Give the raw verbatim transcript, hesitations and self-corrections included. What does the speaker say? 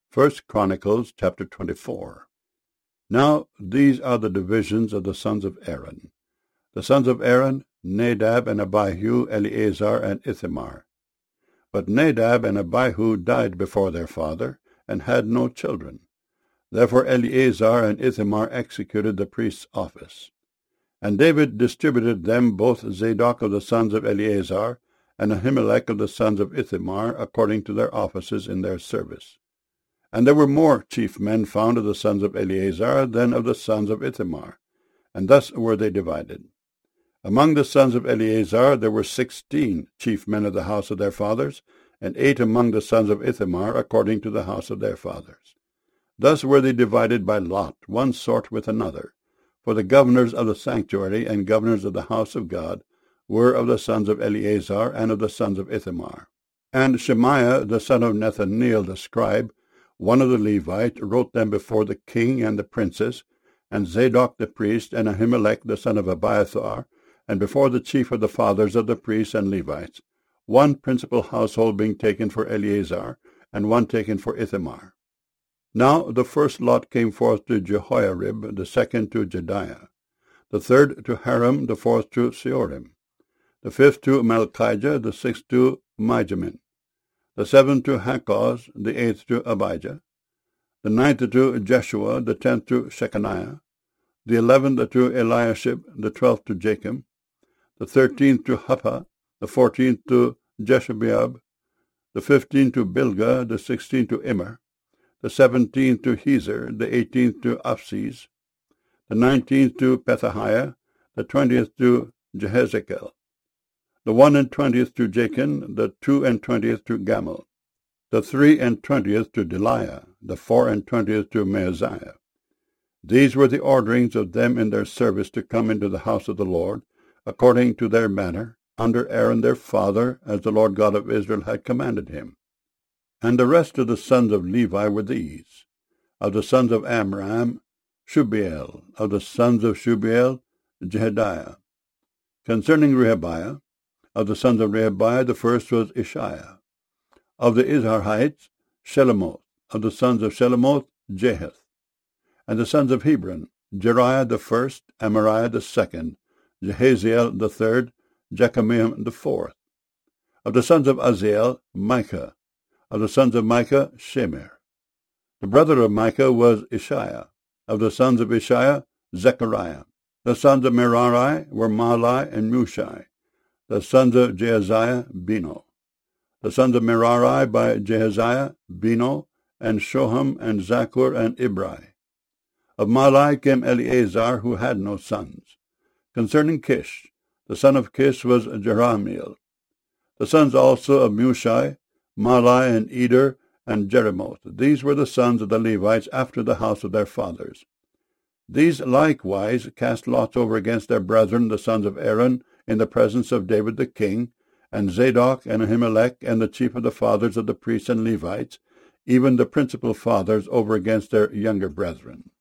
First Chronicles chapter twenty-four. Now these are the divisions of the sons of Aaron. The sons of Aaron, Nadab and Abihu, Eleazar and Ithamar. But Nadab and Abihu died before their father, and had no children. Therefore Eleazar and Ithamar executed the priest's office. And David distributed them both Zadok of the sons of Eleazar, and Ahimelech of the sons of Ithamar, according to their offices in their service. And there were more chief men found of the sons of Eleazar than of the sons of Ithamar, and thus were they divided. Among the sons of Eleazar there were sixteen chief men of the house of their fathers, and eight among the sons of Ithamar, according to the house of their fathers. Thus were they divided by lot, one sort with another. For the governors of the sanctuary and governors of the house of God were of the sons of Eleazar and of the sons of Ithamar. And Shemaiah the son of Nethaneel the scribe, one of the Levites, wrote them before the king and the princes, and Zadok the priest, and Ahimelech the son of Abiathar, and before the chief of the fathers of the priests and Levites, one principal household being taken for Eleazar, and one taken for Ithamar. Now the first lot came forth to Jehoiarib, the second to Jediah, the third to Haram, the fourth to Seorim, the fifth to Malchijah, the sixth to Mijamin, the seventh to Hakkoz, the eighth to Abijah, the ninth to Jeshua, the tenth to Shechaniah, the eleventh to Eliashib, the twelfth to Jachim, the thirteenth to Huppah, the fourteenth to Jeshebeab, the fifteenth to Bilgah, the sixteenth to Immer, the seventeenth to Hezer, the eighteenth to Apsis, the nineteenth to Pethahiah, the twentieth to Jehezekel, the one and twentieth to Jachin, the two and twentieth to Gamul, the three and twentieth to Deliah, the four and twentieth to Maaziah. These were the orderings of them in their service to come into the house of the Lord, according to their manner, under Aaron their father, as the Lord God of Israel had commanded him. And the rest of the sons of Levi were these: of the sons of Amram, Shubael; of the sons of Shubael, Jehediah. Concerning Rehabiah, of the sons of Rehabiah, the first was Ishiah. Of the Izharites, Shelomoth; of the sons of Shelomoth, Jahath. And the sons of Hebron, Jeriah the first, Amariah the second, Jehaziel the third, Jekameam the fourth. Of the sons of Aziel, Micah. Of the sons of Micah, Shemer. The brother of Micah was Ishiah. Of the sons of Ishiah, Zechariah. The sons of Merari were Mahli and Mushai. The sons of Jehaziah, Beno. The sons of Merari by Jehaziah, Beno, and Shoham, and Zakur, and Ibri. Of Mahli came Eleazar, who had no sons. Concerning Kish, the son of Kish was Jerahmeel. The sons also of Mushai, Mahli, and Eder, and Jeremoth. These were the sons of the Levites after the house of their fathers. These likewise cast lots over against their brethren, the sons of Aaron, in the presence of David the king, and Zadok and Ahimelech, and the chief of the fathers of the priests and Levites, even the principal fathers, over against their younger brethren.